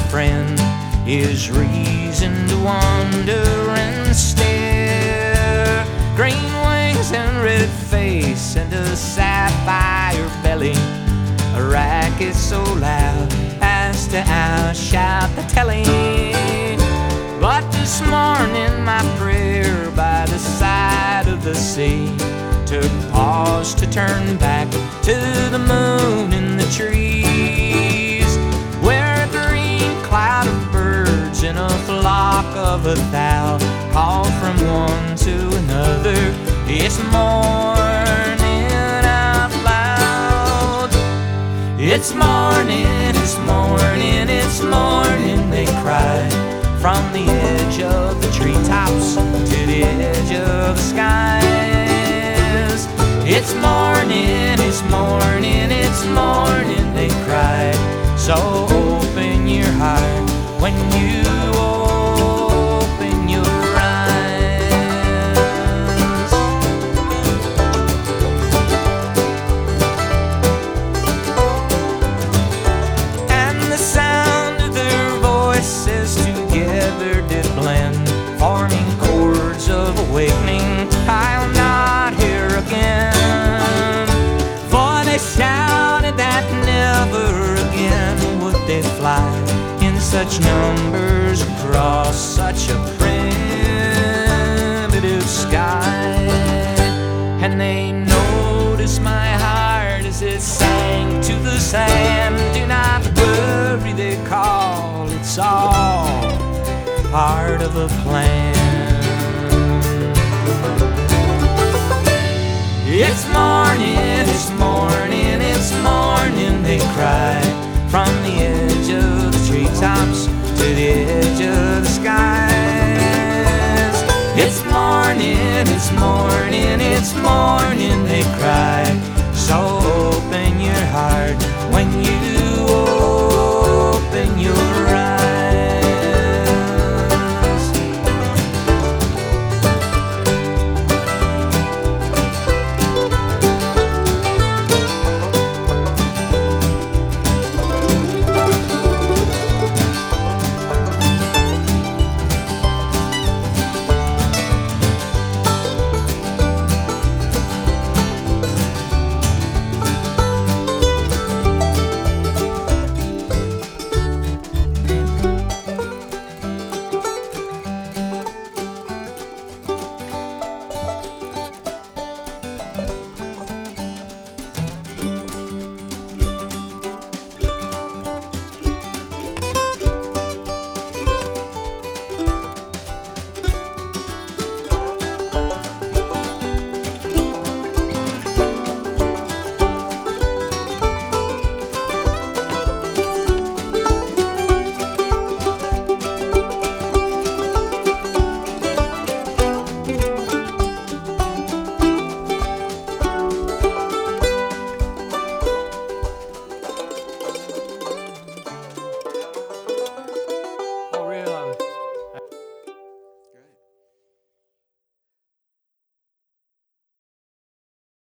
friend is reason to wonder and stare. Green wings and red face and a sapphire belly, a racket so loud as to outshout the telly. But this morning my prayer by the side of the sea took pause to turn back to the moon in the trees, where a green cloud of birds in a flock of 1,000 call from one to another. It's morning out loud. It's morning, it's morning, it's morning, they cry, from the edge of the treetops to the edge of the skies. It's morning, it's morning, it's morning, they cry. So open your heart when you open your eyes. And the sound of their voices together did blend, forming chords of awakening I'll not hear again. For they shouted that never again would they fly in such numbers across such a primitive sky. And they noticed my heart as it sang to the sand. Do not worry, they call, it's all part of a plan. It's morning, it's morning, it's morning, they cry, from the end